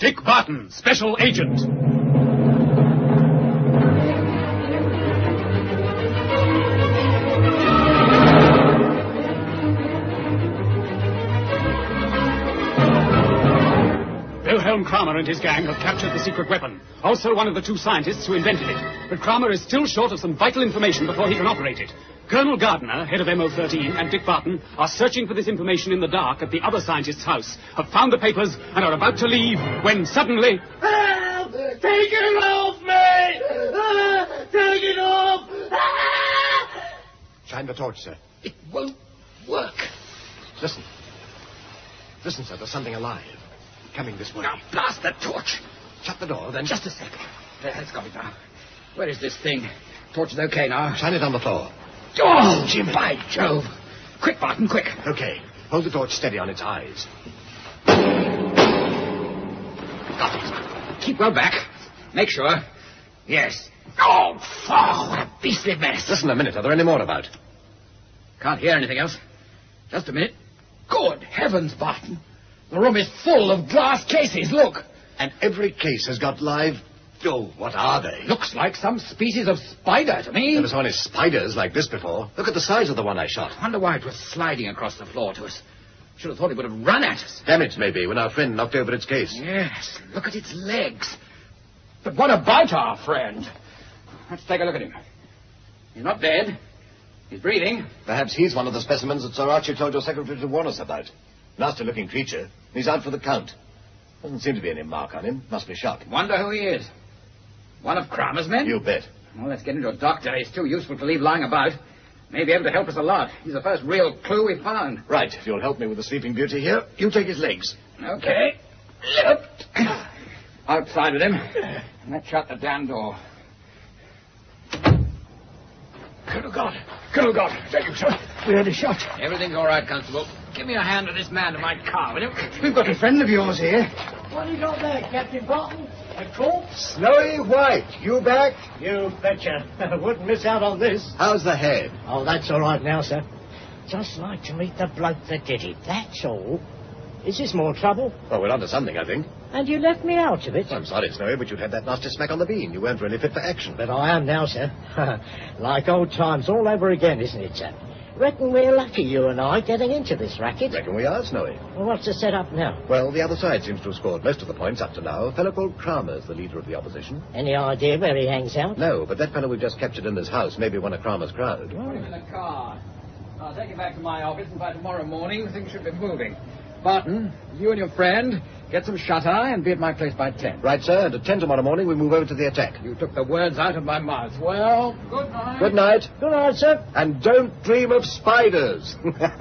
Dick Barton, Special Agent. Wilhelm Kramer and his gang have captured the secret weapon. Also one of the two scientists who invented it. But Kramer is still short of some vital information before he can operate it. Colonel Gardner, head of MO13, and Dick Barton are searching for this information in the dark at the other scientist's house, have found the papers, and are about to leave when suddenly... Help! Take it off me! Take it off! Shine the torch, sir. It won't work. Listen. Listen, sir, there's something alive. Coming this way. Now blast the torch. Shut the door, then... Just a second. There, it's got it now. Where is this thing? Torch is okay now. Shine it on the floor. Oh, Jimmy. By Jove. Quick, Barton, quick. Okay. Hold the torch steady on its eyes. Got it. Keep well back. Make sure. Yes. Oh, what a beastly mess. Listen a minute. Are there any more about? Can't hear anything else. Just a minute. Good heavens, Barton. The room is full of glass cases. Look. And every case has got live... Oh, what are they? Looks like some species of spider to me. Never saw any spiders like this before. Look at the size of the one I shot. Wonder why it was sliding across the floor to us. Should have thought it would have run at us. Damaged, maybe, when our friend knocked over its case. Yes, look at its legs. But what about our friend? Let's take a look at him. He's not dead. He's breathing. Perhaps he's one of the specimens that Sir Archie told your secretary to warn us about. Nasty-looking creature. He's out for the count. Doesn't seem to be any mark on him. Must be shot. Wonder who he is. One of Kramer's men? You bet. Well, let's get into a doctor. He's too useful to leave lying about. May be able to help us a lot. He's the first real clue we've found. Right. If you'll help me with the Sleeping Beauty here, you take his legs. Okay. Left. Outside with him. Let's shut the damn door. Colonel Gardner. Is that you, sir? We heard a shot. Everything's all right, Constable. Give me a hand to this man to my car, will you? We've got a friend of yours here. What have you got there, Captain Barton? A corpse? Snowy White, you back? You betcha. Wouldn't miss out on this. How's the head? Oh, that's all right now, sir. Just like to meet the bloke that did it, that's all. Is this more trouble? Well, we're onto something, I think. And you left me out of it. I'm sorry, Snowy, but you'd had that nasty smack on the bean. You weren't really fit for action. But I am now, sir. Like old times all over again, isn't it, sir? Reckon we're lucky, you and I, getting into this racket. Reckon we are, Snowy. Well, what's the setup now? Well, the other side seems to have scored most of the points up to now. A fellow called Kramer's the leader of the opposition. Any idea where he hangs out? No, but that fellow we've just captured in this house may be one of Kramer's crowd. Put him in the car. I'll take him back to my office, and by tomorrow morning, things should be moving. Barton, you and your friend get some shut-eye and be at my place by 10. Right, sir, and at 10 tomorrow morning we move over to the attack. You took the words out of my mouth. Well, good night. Good night. Good night, sir. And don't dream of spiders.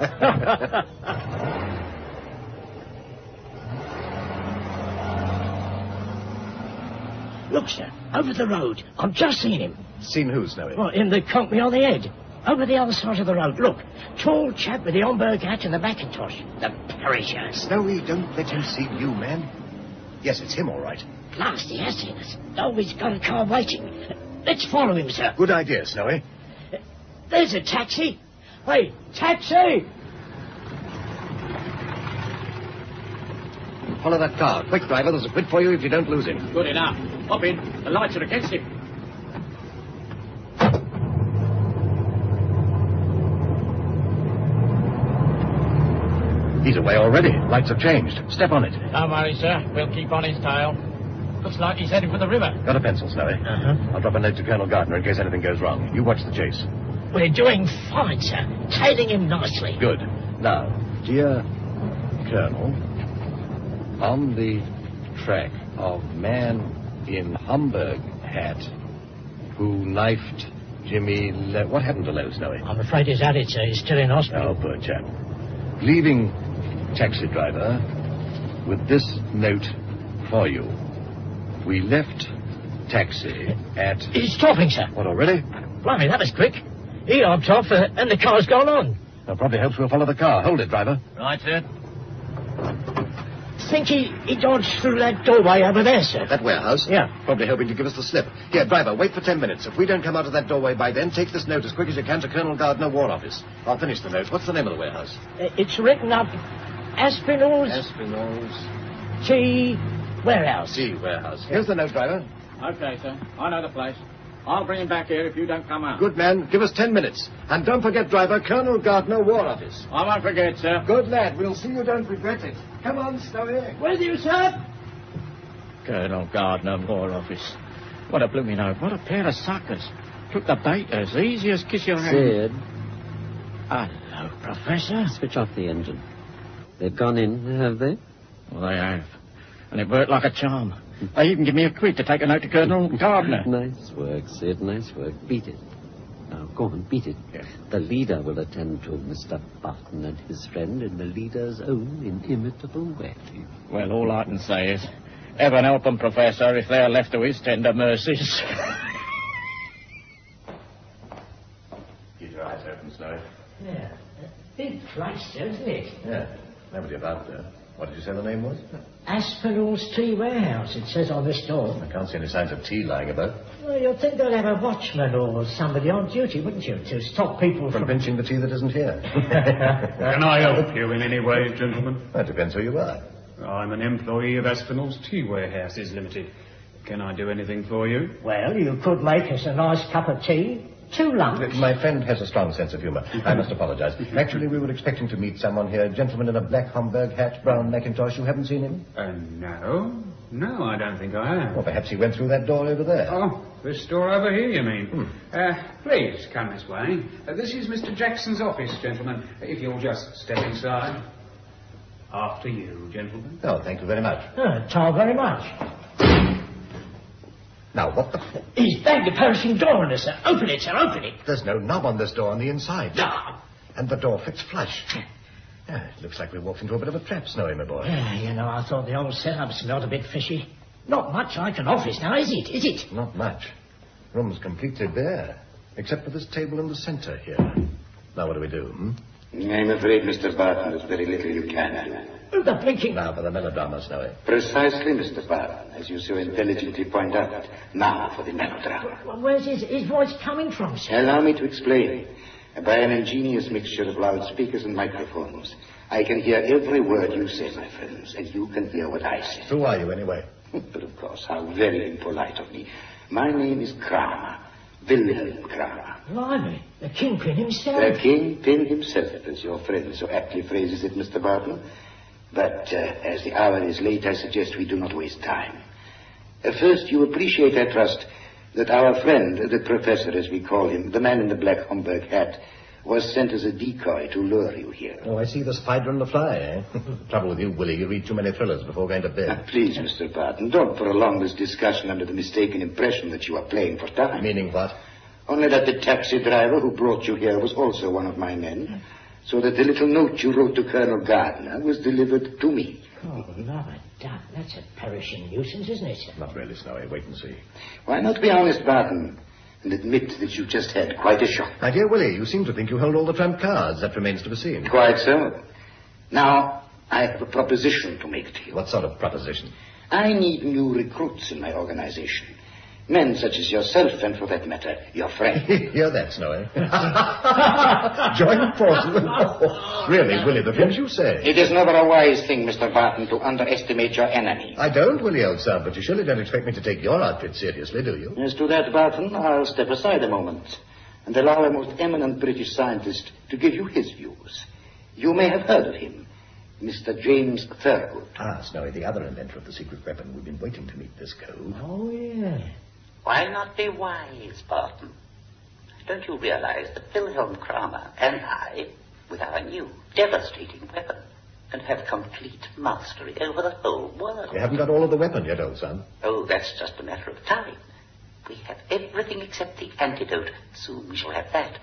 Look, sir, over the road. I've just seen him. Seen who, Snowy? Well, him that conked me on the head. Over the other side of the road. Look, tall chap with the Homburg hat and the Macintosh. The perisher. Snowy, don't let him see you, man. Yes, it's him, all right. Last he has seen us. Oh, he's got a car waiting. Let's follow him, sir. Good idea, Snowy. There's a taxi. Hey, taxi! Follow that car. Quick, driver. There's a quid for you if you don't lose him. Good enough. Hop in. The lights are against him. He's away already. Lights have changed. Step on it. Don't worry, sir. We'll keep on his tail. Looks like he's heading for the river. Got a pencil, Snowy? Uh-huh. I'll drop a note to Colonel Gardner in case anything goes wrong. You watch the chase. We're doing fine, sir. Tailing him nicely. Good. Now, dear Colonel, on the track of man in Homburg hat who knifed Jimmy... What happened to Lowe, Snowy? I'm afraid he's at it, sir. He's still in hospital. Oh, poor chap. Leaving taxi driver with this note for you. We left taxi at... He's stopping, sir. What, already? Blimey, that was quick. He hopped off and the car's gone on. That probably hopes we'll follow the car. Hold it, driver. Right, sir. Think he dodged through that doorway over there, sir. That warehouse? Yeah. Probably hoping to give us the slip. Here, driver, wait for 10 minutes. If we don't come out of that doorway by then, take this note as quick as you can to Colonel Gardner, War Office. I'll finish the note. What's the name of the warehouse? It's written up Aspinall's Aspinall's Tea warehouse. The warehouse. Here's the note, driver. Okay, sir. I know the place. I'll bring him back here if you don't come out. Good man. Give us 10 minutes. And don't forget, driver, Colonel Gardner, War Office. I won't forget, sir. Good lad. We'll see you don't regret it. Come on, Snowy. With you, sir. Colonel Gardner, War Office. What a blooming oath. What a pair of suckers. Took the bait as easy as kiss your hand. Sid, Hello, Professor. switch off the engine. They've gone in, have they? Well, they have. And it worked like a charm. They even give me a quid to take a note to Colonel Gardner. Nice work, Sid, nice work. Beat it. Now, go on, beat it. Yeah. The leader will attend to Mr. Barton and his friend in the leader's own inimitable way. Well, all I can say is, heaven help them, Professor, if they're left to his tender mercies. Keep your eyes open, Snowy. Yeah. Big place, isn't it? Yeah. Nobody about there. What did you say the name was? Aspinall's Tea Warehouse, it says on this door. I can't see any signs of tea lying about. Well, you'd think they'd have a watchman or somebody on duty, wouldn't you, to stop people From pinching the tea that isn't here. Can I help you in any way, gentlemen? That depends who you are. I'm an employee of Aspinall's Tea Warehouses Limited. Can I do anything for you? Well, you could make us a nice cup of tea. 2 lumps. My friend has a strong sense of humor. I must apologize. Actually, we were expecting to meet someone here. A gentleman in a black Homburg hat, brown mackintosh. You haven't seen him? No. No, I don't think I have. Well, perhaps he went through that door over there. Oh, this door over here, you mean? Please, come this way. This is Mr. Jackson's office, gentlemen. If you'll just step inside. After you, gentlemen. Oh, thank you very much. Thank very much. Now, what the... He's banged the perishing door on us, sir. Open it, sir, open it. There's no knob on this door on the inside. Ah. And the door fits flush. Yeah, it looks like we walked into a bit of a trap, Snowy, my boy. Yeah, I thought the old setup smelled a bit fishy. Not much like an office now, is it? Not much. Room's completely bare, except for this table in the center here. Now, what do we do, I'm afraid, Mr. Barton, there's very little you can do. Oh, the blinking... Now for the melodrama, Snowy. Precisely, Mr. Barton, as you so intelligently point out. Now for the melodrama. Well, where's his voice coming from, sir? Allow me to explain. By an ingenious mixture of loudspeakers and microphones, I can hear every word you say, my friends, and you can hear what I say. Who are you, anyway? But of course, how very impolite of me. My name is Kramer. Wilhelm Kramer. Blimey, the kingpin himself. The kingpin himself, as your friend so aptly phrases it, Mr. Barton. But as the hour is late, I suggest we do not waste time. First, you appreciate, I trust, that our friend, the professor, as we call him, the man in the black Homburg hat, was sent as a decoy to lure you here. Oh, I see the spider and the fly, eh? Trouble with you, Willie, you read too many thrillers before going to bed. Please, Mr. Barton, don't prolong this discussion under the mistaken impression that you are playing for time. Meaning what? Only that the taxi driver who brought you here was also one of my men, so that the little note you wrote to Colonel Gardner was delivered to me. Oh, Lord, that's a perishing nuisance, isn't it, sir? Not really, Snowy. Wait and see. Why not be honest, Barton, and admit that you just had quite a shock? My dear Willie, you seem to think you hold all the trump cards. That remains to be seen. Quite so. Now, I have a proposition to make to you. What sort of proposition? I need new recruits in my organization. Men such as yourself, and for that matter, your friend. Hear that, Snowy? Join forces. Oh, really, Willie, the things you say. It is never a wise thing, Mr. Barton, to underestimate your enemy. I don't, Willie, old son, but you surely don't expect me to take your outfit seriously, do you? As to that, Barton, I'll step aside a moment and allow a most eminent British scientist to give you his views. You may have heard of him, Mr. James Thurgood. Ah, Snowy, the other inventor of the secret weapon. We've been waiting to meet this code. Oh, yeah. Why not be wise, Barton? Don't you realize that Wilhelm Kramer and I, with our new devastating weapon, can have complete mastery over the whole world? You haven't got all of the weapon yet, old son. Oh, that's just a matter of time. We have everything except the antidote. Soon we shall have that.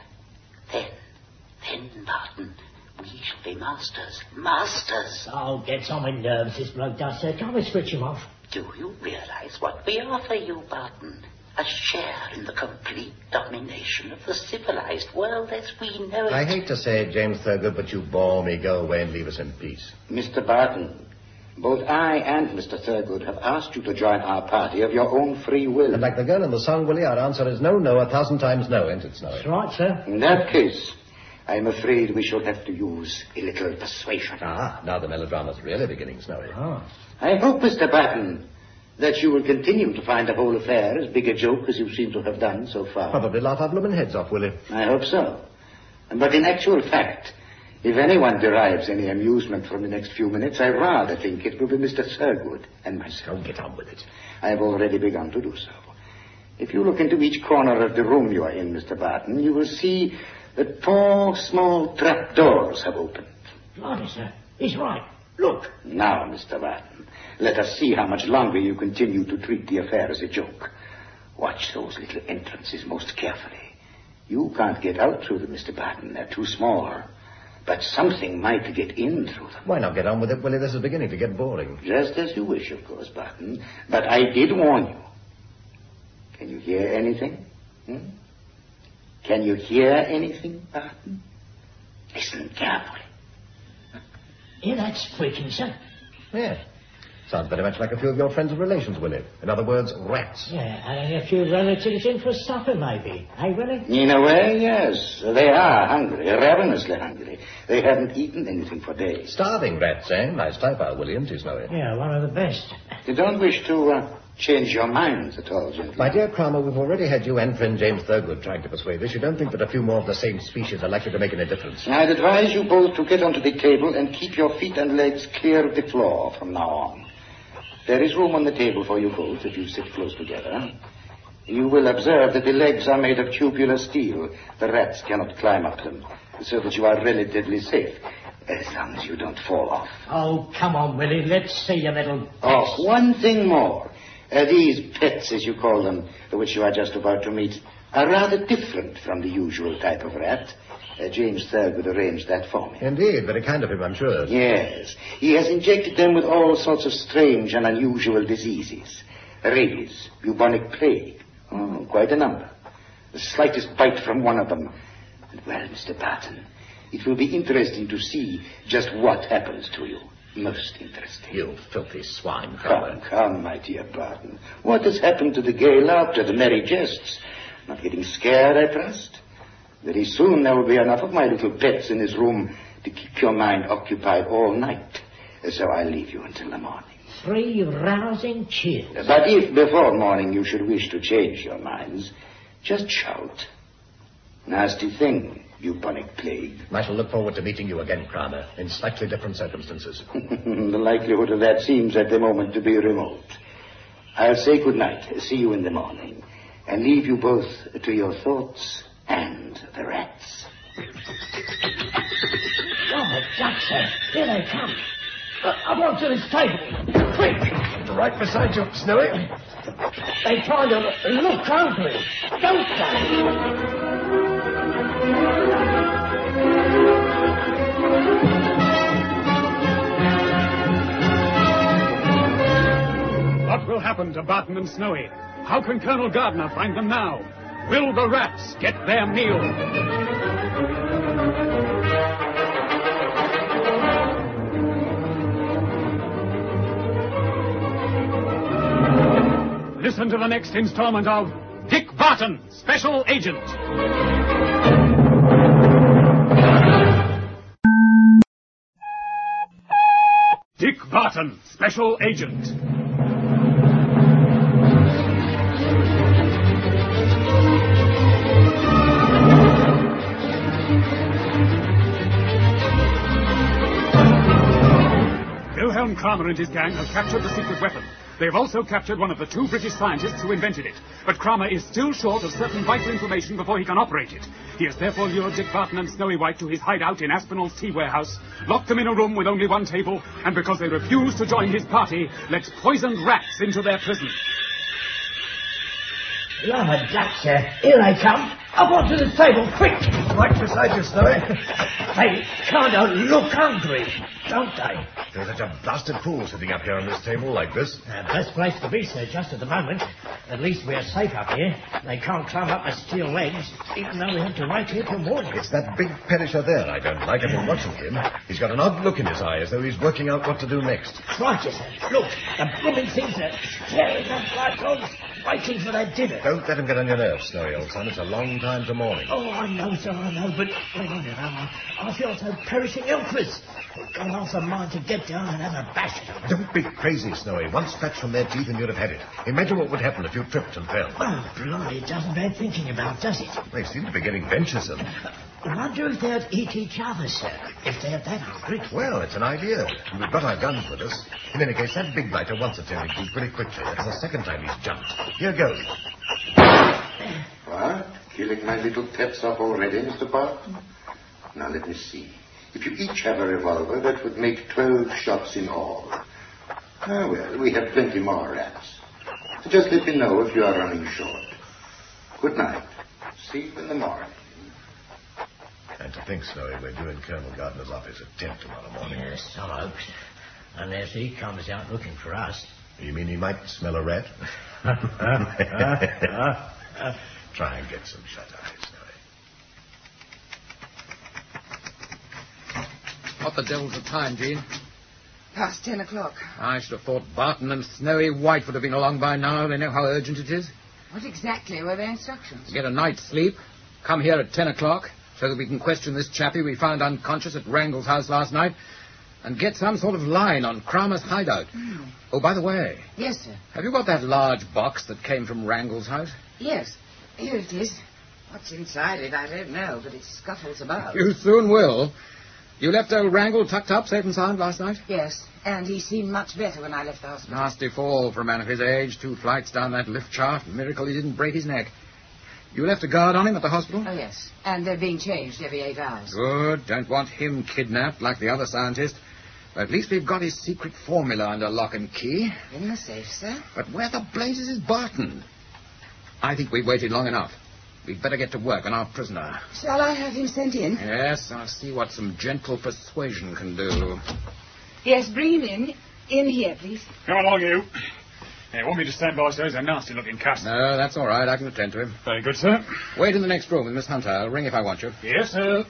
Then, Barton, we shall be masters. Masters! Oh, gets on my nerves, this bloke does, sir. Can't we switch him off? Do you realize what we offer you, Barton? A share in the complete domination of the civilized world as we know it. I hate to say it, James Thurgood, but you bore me. Go away and leave us in peace. Mr. Barton, both I and Mr. Thurgood have asked you to join our party of your own free will. And like the girl in the song, Willie, our answer is no, 1,000 times no, ain't it, Snowy? That's right, sir. In that case, I am afraid we shall have to use a little persuasion. Ah, now the melodrama's really beginning, Snowy. Oh. I hope, Mr. Barton, that you will continue to find the whole affair as big a joke as you seem to have done so far. Probably laugh our blooming heads off, will he? I hope so. But in actual fact, if anyone derives any amusement from the next few minutes, I rather think it will be Mr. Thurgood and myself. Oh, get on with it. I have already begun to do so. If you look into each corner of the room you are in, Mr. Barton, you will see that 4 small trapdoors have opened. Blimey, sir. He's right. Look. Now, Mr. Barton, let us see how much longer you continue to treat the affair as a joke. Watch those little entrances most carefully. You can't get out through them, Mr. Barton. They're too small. But something might get in through them. Why not get on with it, Willie? This is beginning to get boring. Just as you wish, of course, Barton. But I did warn you. Can you hear anything? Can you hear anything, Barton? Listen carefully. Yeah, that's freaking, sir. Yeah. Sounds very much like a few of your friends and relations, Willie. In other words, rats. Yeah, and a few relatives in for supper, maybe. Hey, Willie? In a way, yes. They are hungry, ravenously hungry. They haven't eaten anything for days. Starving rats, eh? Nice type, our Williams, you know it. Yeah, one of the best. You don't wish to change your minds at all, gentlemen? My dear Cromer, we've already had you and friend James Thurgood trying to persuade us. You don't think that a few more of the same species are likely to make any difference? I'd advise you both to get onto the table and keep your feet and legs clear of the floor from now on. There is room on the table for you both if you sit close together. You will observe that the legs are made of tubular steel. The rats cannot climb up them, so that you are relatively safe, as long as you don't fall off. Oh, come on, Willie. Let's see your little... Oh, one thing more. These pets, as you call them, which you are just about to meet, are rather different from the usual type of rat. James Thurgood arranged that for me. Indeed, very kind of him, I'm sure. Yes. He has injected them with all sorts of strange and unusual diseases. Rabies, bubonic plague. Oh, quite a number. The slightest bite from one of them. And, well, Mr. Barton, it will be interesting to see just what happens to you. Most interesting. You filthy swine, Come, my dear Barton. What has happened to the gay laughter, the merry jests? Not getting scared, I trust? Very soon there will be enough of my little pets in this room to keep your mind occupied all night. So I'll leave you until the morning. 3 rousing cheers. But if before morning you should wish to change your minds, just shout. Nasty thing, bubonic plague. I shall look forward to meeting you again, Cromer, in slightly different circumstances. The likelihood of that seems at the moment to be remote. I'll say good night, see you in the morning, and leave you both to your thoughts and the rats. Oh, Jack, sir. Here they come. I want to this table. Quick! Right beside you, Snowy. They kind of look hungry, don't they? What will happen to Barton and Snowy? How can Colonel Gardner find them now? Will the rats get their meal? Listen to the next installment of Dick Barton, Special Agent. Dick Barton, Special Agent. Wilhelm Kramer and his gang have captured the secret weapon. They have also captured one of the 2 British scientists who invented it. But Kramer is still short of certain vital information before he can operate it. He has therefore lured Dick Barton and Snowy White to his hideout in Aspinall's tea warehouse, locked them in a room with only one table, and because they refuse to join his party, lets poisoned rats into their prison. Lord, Jack, sir. Here they come. Up onto the table, quick! Right beside you, Snowy. They kind of look hungry, don't they? There's such a blasted fool sitting up here on this table like this. Best place to be, sir, just at the moment. At least we're safe up here. They can't climb up my steel legs, even though we have to wait here till morning. It's that big perisher there I don't like. I've been watching him. He's got an odd look in his eye, as though he's working out what to do next. Crikey, sir. Look, the blooming things are staring up like dogs, waiting for their dinner. Don't let him get on your nerves, Snowy, old son. It's a long time to morning. Oh, I know, sir, I know, but wait a minute, I feel so perishing helpless. I've got half a mind to get down and have a bash at them. Don't be crazy, Snowy. One scratch from their teeth and you'd have had it. Imagine what would happen if you tripped and fell. Oh, blimey, it doesn't bear thinking about, does it? They seem to be getting venturesome. I wonder if they'd eat each other, sir, if they're that hungry. Well, it's an idea. And we've got our guns with us. In any case, that big blighter wants a turning to pretty quickly. That's the second time he's jumped. Here goes. What? Killing my little pets off already, Mr. Barton? Now, let me see. If you each have a revolver, that would make 12 shots in all. Ah, well, we have plenty more rats. So just let me know if you are running short. Good night. See you in the morning. And to think, Snowy, we're due in Colonel Gardner's office at 10 tomorrow morning. Yes, I hope. Unless he comes out looking for us. You mean he might smell a rat? Try and get some shut-eye, Snowy. What the devil's the time, Jean? Past 10 o'clock. I should have thought Barton and Snowy White would have been along by now. They know how urgent it is. What exactly were their instructions? Get a night's sleep, come here at 10 o'clock, so that we can question this chappie we found unconscious at Wrangle's house last night, and get some sort of line on Kramer's hideout. Oh, by the way. Yes, sir. Have you got that large box that came from Wrangle's house? Yes. Here it is. What's inside it, I don't know, but it scuffles about. You soon will. You left old Wrangle tucked up, safe and sound, last night? Yes, and he seemed much better when I left the hospital. Nasty fall for a man of his age. 2 flights down that lift shaft. Miracle he didn't break his neck. You left a guard on him at the hospital? Oh, yes. And they're being changed every 8 hours. Good. Don't want him kidnapped like the other scientist. But at least we've got his secret formula under lock and key. In the safe, sir. But where the blazes is Barton? I think we've waited long enough. We'd better get to work on our prisoner. Shall I have him sent in? Yes, I'll see what some gentle persuasion can do. Yes, bring him in. In here, please. Come along, you. Hey, want me to stand by, sir? He's a nasty-looking cuss. No, that's all right. I can attend to him. Very good, sir. Wait in the next room with Miss Hunter. I'll ring if I want you. Yes, sir.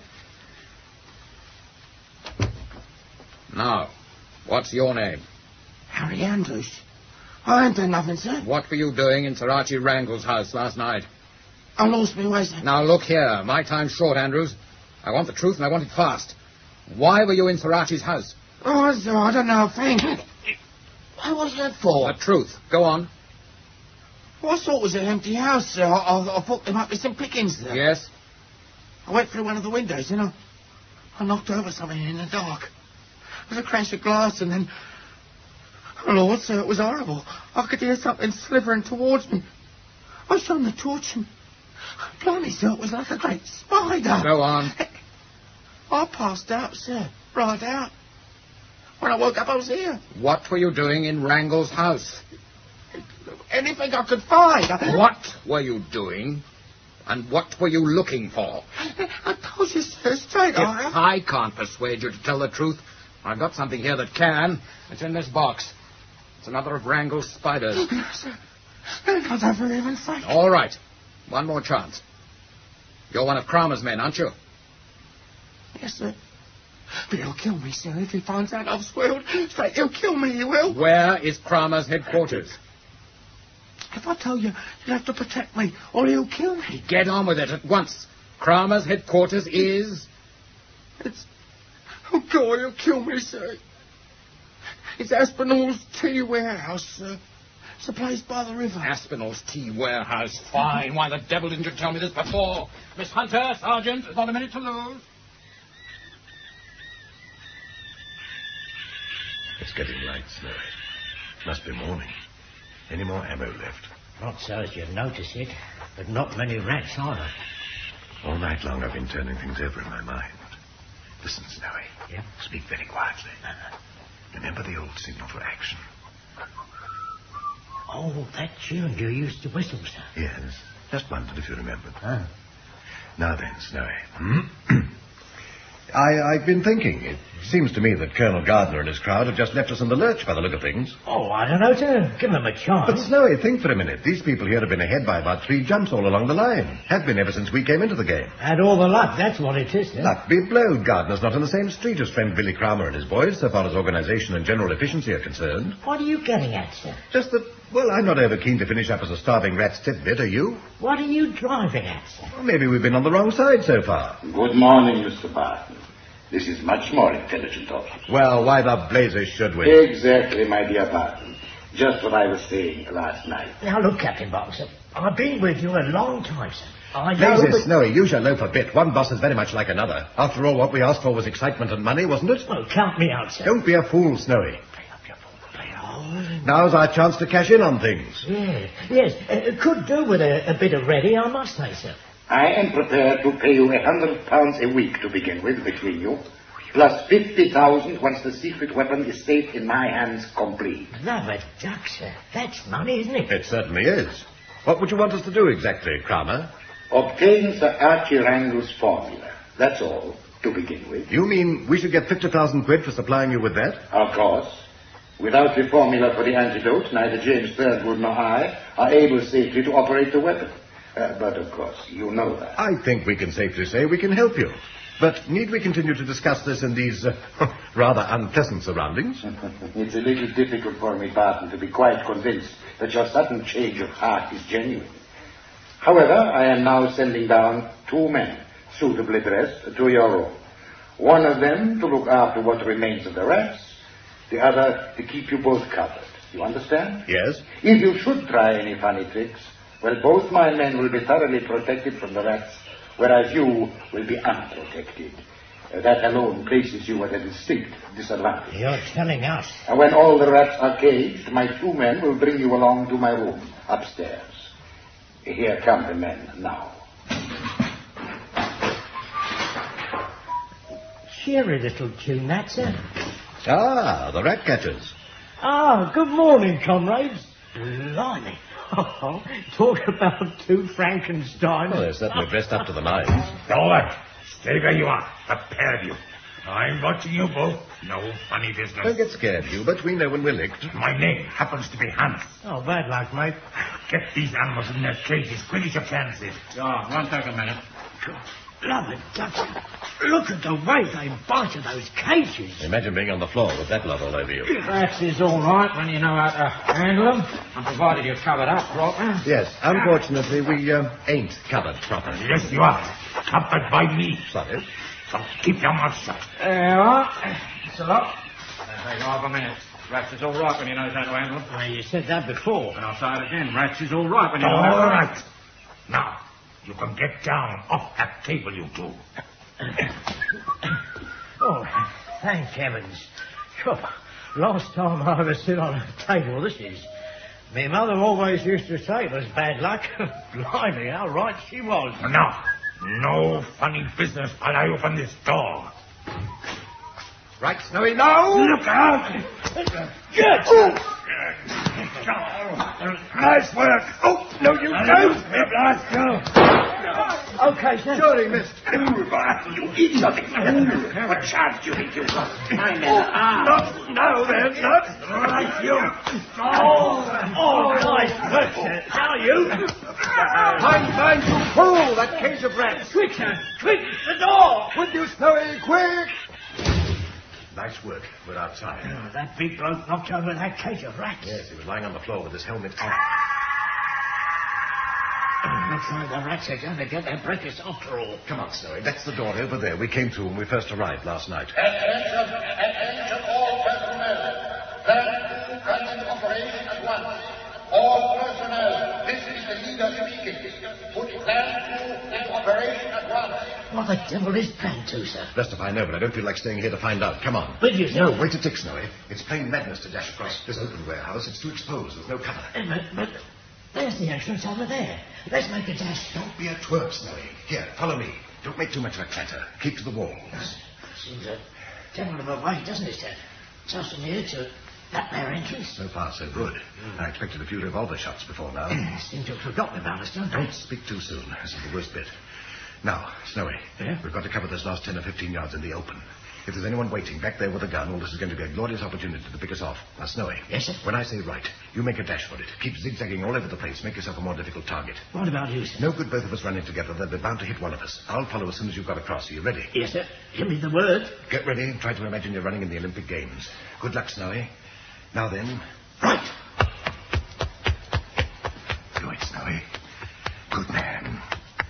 Now, what's your name? Harry Andrews. I ain't done nothing, sir. What were you doing in Sir Archie Wrangle's house last night? I lost my way, sir. Now, look here. My time's short, Andrews. I want the truth, and I want it fast. Why were you in Sir Archie's house? Oh, sir, I don't know a thing. What was that for? The truth. Go on. Well, I thought it was an empty house, sir. I thought there might be some pickings there. Yes? I went through one of the windows, and I knocked over something in the dark. There was a crash of glass, and then... Oh, Lord, sir, it was horrible. I could hear something slithering towards me. I shone the torch, and... Blimey, sir, it was like a great spider. Go on. I passed out, sir. Right out. When I woke up, I was here. What were you doing in Wrangle's house? Anything I could find. What were you doing? And what were you looking for? I told you, sir, straight If I can't persuade you to tell the truth, I've got something here that can. It's in this box. It's another of Wrangle's spiders. No, sir. Not over even sight. All right. One more chance. You're one of Kramer's men, aren't you? Yes, sir. But he'll kill me, sir, if he finds out I've swelled. Straight, he'll kill me, he will. Where is Kramer's headquarters? If I tell you, you'll have to protect me, or he'll kill me. Get on with it at once. Kramer's headquarters is... It's... Oh, God, he'll kill me, sir. It's Aspinall's Tea Warehouse, sir. It's a place by the river. Aspinall's Tea Warehouse. Fine. Why the devil didn't you tell me this before? Miss Hunter, Sergeant, there's not a minute to lose. It's getting light, Snowy. Must be morning. Any more ammo left? Not so as you'd notice it, but not many rats either. All night long I've been turning things over in my mind. Listen, Snowy. Yeah? Speak very quietly. Remember the old signal for action. Oh, that tune you used to whistle, sir. Yes. Just wondered if you remembered. Oh. Now then, Snowy. I've been thinking. It seems to me that Colonel Gardner and his crowd have just left us in the lurch by the look of things. Oh, I don't know, sir. Give them a chance. But, Snowy, think for a minute. These people here have been ahead by about 3 jumps all along the line. Have been ever since we came into the game. Had all the luck, that's what it is, sir. Luck be blowed. Gardner's not in the same street as friend Billy Cromer and his boys, so far as organisation and general efficiency are concerned. What are you getting at, sir? Just that, well, I'm not over keen to finish up as a starving rat's titbit, are you? What are you driving at, sir? Well, maybe we've been on the wrong side so far. Good morning, Mr. Barton. This is much more intelligent of you. Well, why the blazes should we? Exactly, my dear Barton. Just what I was saying last night. Now, look, Captain Barton, sir. I've been with you a long time, sir. I know Blazes, that... Snowy, use your loaf a bit. One boss is very much like another. After all, what we asked for was excitement and money, wasn't it? Well, count me out, sir. Don't be a fool, Snowy. Play up your fool. Play on. Now's our chance to cash in on things. Yes. Could do with a bit of ready, I must say, sir. I am prepared to pay you £100 a week to begin with, between you, plus 50,000 once the secret weapon is safe in my hands complete. Rubber duck, sir. That's money, isn't it? It certainly is. What would you want us to do exactly, Cromer? Obtain Sir Archie Wrangle's formula. That's all, to begin with. You mean we should get 50,000 quid for supplying you with that? Of course. Without the formula for the antidote, neither James Thurgood nor I are able safely to operate the weapon. But, of course, you know that. I think we can safely say we can help you. But need we continue to discuss this in these rather unpleasant surroundings? It's a little difficult for me, Barton, to be quite convinced that your sudden change of heart is genuine. However, I am now sending down 2 men, suitably dressed, to your room. One of them to look after what remains of the rats, the other to keep you both covered. You understand? Yes. If you should try any funny tricks, well, both my men will be thoroughly protected from the rats, whereas you will be unprotected. That alone places you at a distinct disadvantage. You're telling us. And when all the rats are caged, my 2 men will bring you along to my room, upstairs. Here come the men now. Cheery little tune, that, sir. Ah, the rat catchers. Good morning, comrades. Blimey. Talk about 2 Frankensteins. Well, they're certainly dressed up to the nines. All right. Stay where you are. A pair of you. I'm watching you both. No funny business. Don't get scared, Hubert. We know when we're licked. My name happens to be Hans. Oh, bad luck, mate. Get these animals in their cages quick as you can, sis. Won't take a minute. Love it, Dutch. Look at the way they bite at those cages. Imagine being on the floor with that lot all over you. Rats is all right when you know how to handle them, and provided you're covered up proper. Yes, unfortunately, we ain't covered properly. Yes, you are. Covered by me. Sorry. So keep your mouth shut. There you are. It's a lot. That'll take half a minute. Rats is all right when you know how to handle them. Well, you said that before. And I'll say it again. Rats is all right when you know how to All right. Now, you can get down off that table, you 2. Oh, thank heavens. Sure. Last time I ever sit on a table, this is. My mother always used to say it was bad luck. Blimey, how right she was. Now, no funny business while I open this door. Right, Snowy, now! Look out! Good! Nice work! Oh, no, you don't! Let's go! Okay, sir. Sure he missed. You idiot! What chance do you think you've got? My men are armed. No, they're not. Right, you. Nice work, sir. Now you. Mind, you fool! That cage of rats! Quick, sir. Quick, the door. Would you, Snowy, quick! Nice work. We're outside. That big bloke knocked over that cage of rats. Yes, he was lying on the floor with his helmet on. Looks like the rats are going to get their breakfast after all. Come on, Snowy. That's the door over there. We came through when we first arrived last night. Attention all personnel. Plan to commence operation at once. All personnel, this is the leader speaking. Put plan 2 in operation at once. What the devil is plan 2, sir? Best if I know, but I don't feel like staying here to find out. Come on. Will you, sir? No, wait a tick, Snowy. It's plain madness to dash across this open warehouse. It's too exposed. There's no cover. But there's the entrance over there. Let's make a dash. Don't be a twerp, Snowy. Here, follow me. Don't make too much of a clatter. Keep to the walls. Seems a devil of a way, doesn't it, sir? Just from here to that there entrance. So far, so good. I expected a few revolver shots before now. Seem to have forgotten about us, don't they? Don't speak too soon. This is the worst bit. Now, Snowy, we've got to cover this last 10 or 15 yards in the open. If there's anyone waiting back there with a gun, well, this is going to be a glorious opportunity to pick us off. Now, Snowy. Yes, sir? When I say right, you make a dash for it. Keep zigzagging all over the place. Make yourself a more difficult target. What about you, sir? No good both of us running together. They'll be bound to hit one of us. I'll follow as soon as you've got across. Are you ready? Yes, sir. Give me the word. Get ready and try to imagine you're running in the Olympic Games. Good luck, Snowy. Now then. Right. Do it, Snowy. Good man.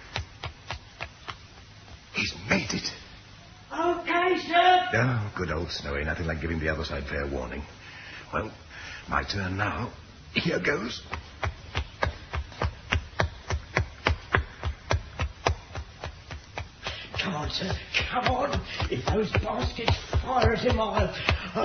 He's made it. Okay, sir. Oh, good old Snowy. Nothing like giving the other side fair warning. Well, my turn now. Here goes. Come on, sir. Come on. If those baskets fire at him, I'll...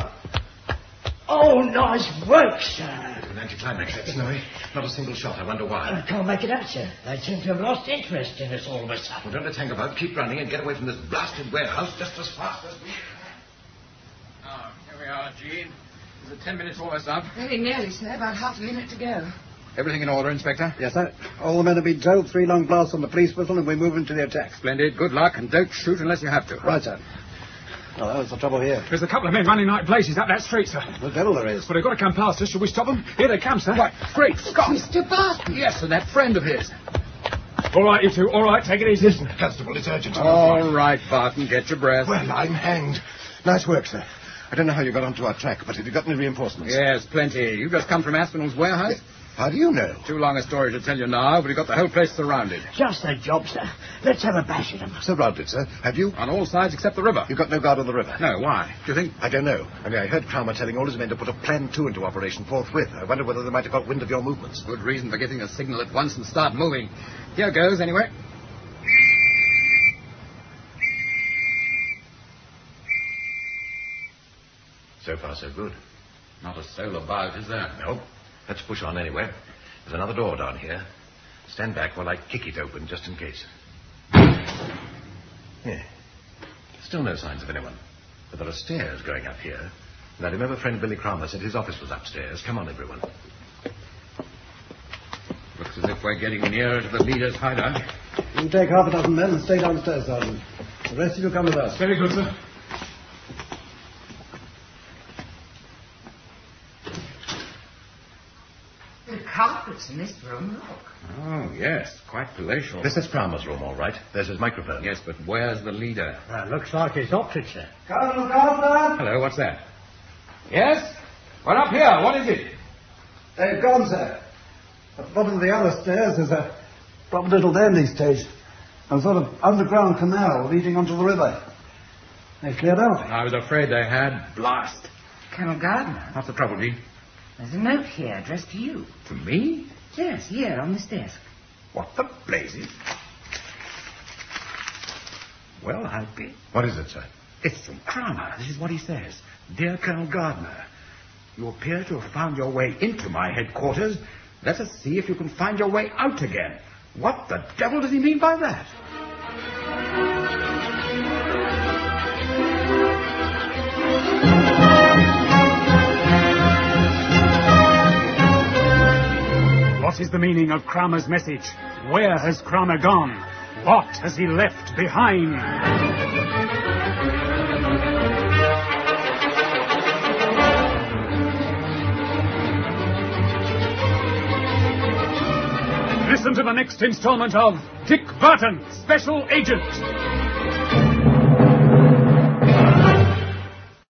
Oh, nice work, sir. An anticlimax, that, Snowy. Not a single shot. I wonder why. I can't make it out, sir. They seem to have lost interest in us all of a sudden. Well, don't let's hang about. Keep running and get away from this blasted warehouse just as fast as we can. Oh, here we are, Jean. Is it 10 minutes almost up? Very nearly, sir. About half a minute to go. Everything in order, Inspector? Yes, sir. All the men have been told. 3 long blasts on the police whistle and we move into the attack. Splendid. Good luck, and don't shoot unless you have to. Right, sir. Well, that was the trouble here. There's a couple of men running like blazes up that street, sir. The devil there is. But they've got to come past us. Shall we stop them? Here they come, sir. What? Great Scott! Mr. Barton! Yes, and that friend of his. All right, you two. All right, take it easy. Constable, it's urgent. All right, Barton, get your breath. Well, I'm hanged. Nice work, sir. I don't know how you got onto our track, but have you got any reinforcements? Yes, plenty. You just come from Aspinall's warehouse? How do you know? Too long a story to tell you now, but we've got the whole place surrounded. Just a job, sir. Let's have a bash at them. Surrounded, sir. Have you? On all sides except the river. You've got no guard on the river? No, why? Do you think... I don't know. Only I heard Kramer telling all his men to put a Plan 2 into operation forthwith. I wonder whether they might have got wind of your movements. Good reason for giving a signal at once and start moving. Here goes, anyway. So far, so good. Not a soul about, is there? No. Let's push on anyway. There's another door down here. Stand back while I kick it open, just in case. Yeah. Still no signs of anyone. But there are stairs going up here. And I remember friend Billy Kramer said his office was upstairs. Come on, everyone. Looks as if we're getting nearer to the leader's hideout. You take half a dozen men and stay downstairs, Sergeant. The rest of you come with us. Very good, sir. The carpets in this room, look. Oh, yes, quite palatial. This is Kramer's room, all right. There's his microphone. Yes, but where's the leader? Looks like he's opted, sir. Colonel Gardner! Hello, what's that? Yes? We're up here. What is it? They've gone, sir. At the bottom of the other stairs there's a proper little dandy stage. A sort of underground canal leading onto the river. They cleared out. I was afraid they had. Blast. Colonel Gardner, What's the trouble, Jean? there's a note here addressed to you. To me? Yes, here on this desk. What the blazes? Well, I'll be... What is it, sir? It's from Kramer. This is what he says. Dear Colonel Gardner, you appear to have found your way into my headquarters. Let us see if you can find your way out again. What the devil does he mean by that? What is the meaning of Kramer's message? Where has Kramer gone? What has he left behind? Listen to the next installment of Dick Barton, Special Agent.